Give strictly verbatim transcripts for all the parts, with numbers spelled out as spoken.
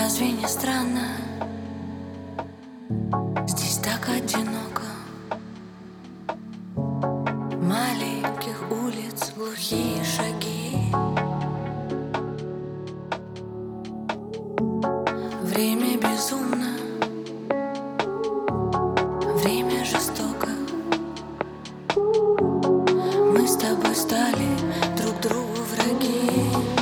Разве не странно? Здесь так одиноко. Маленьких улиц, глухие шаги. Время безумно, время жестоко. Мы с тобой стали друг другу враги.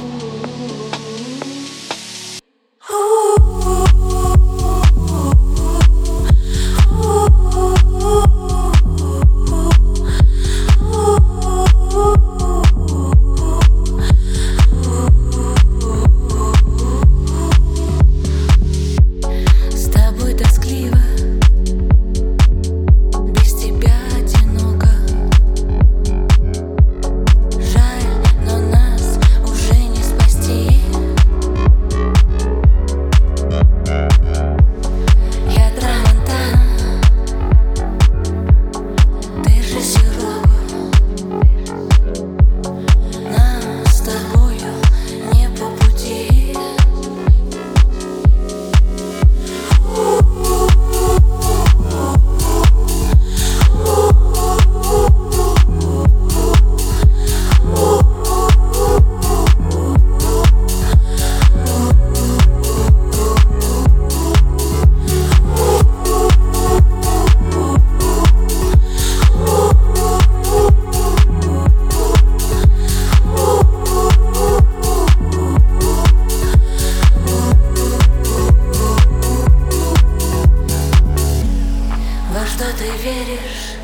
Что ты веришь?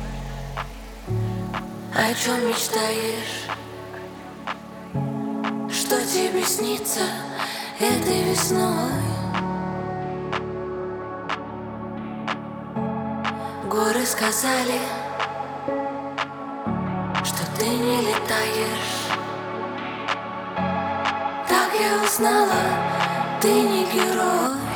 О чем мечтаешь? Что тебе снится этой весной? Горы сказали, что ты не летаешь. Так я узнала, ты не герой.